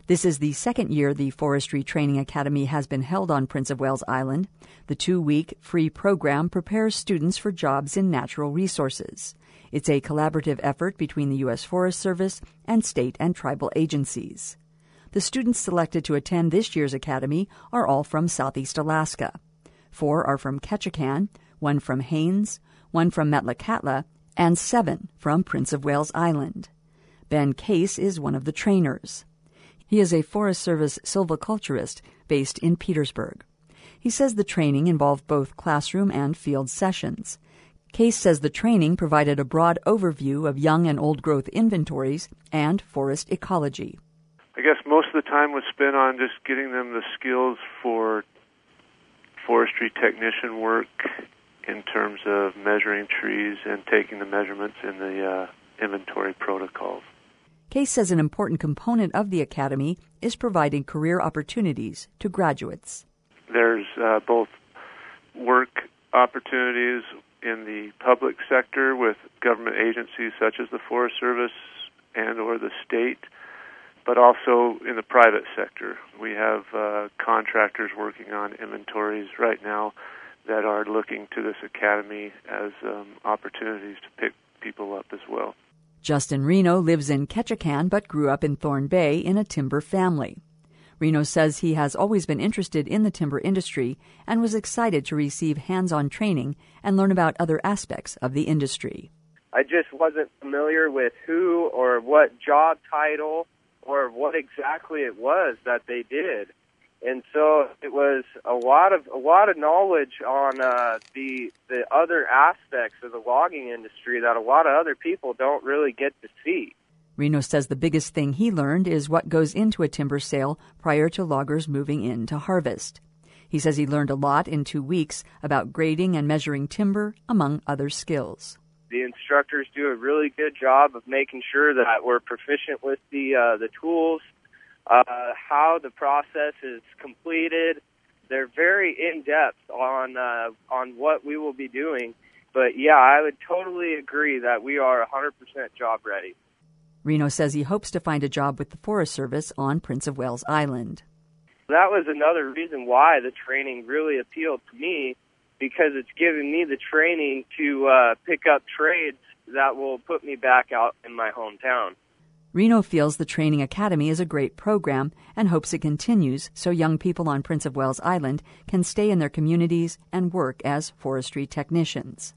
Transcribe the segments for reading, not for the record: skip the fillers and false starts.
This is the second year the Forestry Training Academy has been held on Prince of Wales Island. The 2-week free program prepares students for jobs in natural resources. It's a collaborative effort between the U.S. Forest Service and state and tribal agencies. The students selected to attend this year's academy are all from Southeast Alaska. 4 are from Ketchikan, 1 from Haines, 1 from Metlakatla, and 7 from Prince of Wales Island. Ben Case is one of the trainers. He is a Forest Service silviculturist based in Petersburg. He says the training involved both classroom and field sessions. Case says the training provided a broad overview of young and old-growth inventories and forest ecology. I guess most of the time was spent on just getting them the skills for forestry technician work in terms of measuring trees and taking the measurements in the inventory protocols. Case says an important component of the academy is providing career opportunities to graduates. There's both work opportunities in the public sector with government agencies such as the Forest Service and or the state, but also in the private sector. We have contractors working on inventories right now that are looking to this academy as opportunities to pick people up as well. Justin Reno lives in Ketchikan but grew up in Thorn Bay in a timber family. Reno says he has always been interested in the timber industry and was excited to receive hands-on training and learn about other aspects of the industry. I just wasn't familiar with who or what job title or what exactly it was that they did. And so it was a lot of knowledge on the other aspects of the logging industry that a lot of other people don't really get to see. Reno says the biggest thing he learned is what goes into a timber sale prior to loggers moving in to harvest. He says he learned a lot in 2 weeks about grading and measuring timber, among other skills. The instructors do a really good job of making sure that we're proficient with the tools, how the process is completed. They're very in-depth on what we will be doing. But, yeah, I would totally agree that we are 100% job ready. Reno says he hopes to find a job with the Forest Service on Prince of Wales Island. That was another reason why the training really appealed to me, because it's given me the training to pick up trades that will put me back out in my hometown. Reno feels the Training Academy is a great program and hopes it continues so young people on Prince of Wales Island can stay in their communities and work as forestry technicians.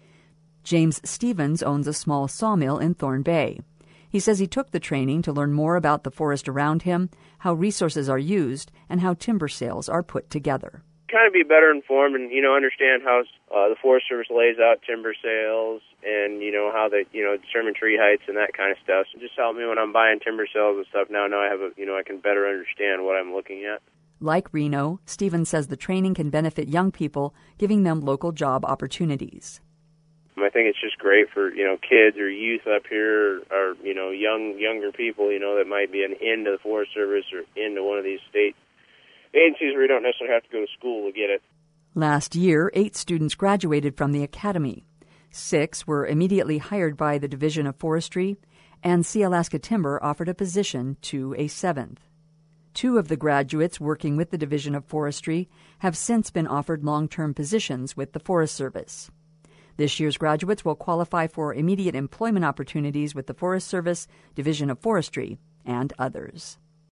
James Stevens owns a small sawmill in Thorn Bay. He says he took the training to learn more about the forest around him, how resources are used, and how timber sales are put together. Kind of be better informed and, understand how the Forest Service lays out timber sales and, how they, determine tree heights and that kind of stuff. So just help me when I'm buying timber sales and stuff. Now I have I can better understand what I'm looking at. Like Reno, Stevens says the training can benefit young people, giving them local job opportunities. I think it's just great for, kids or youth up here or, younger people, that might be into the Forest Service or into one of these state agencies where you don't necessarily have to go to school to get it. Last year, 8 students graduated from the academy. 6 were immediately hired by the Division of Forestry, and Sealaska Timber offered a position to a 7th. 2 of the graduates working with the Division of Forestry have since been offered long-term positions with the Forest Service. This year's graduates will qualify for immediate employment opportunities with the Forest Service, Division of Forestry, and others.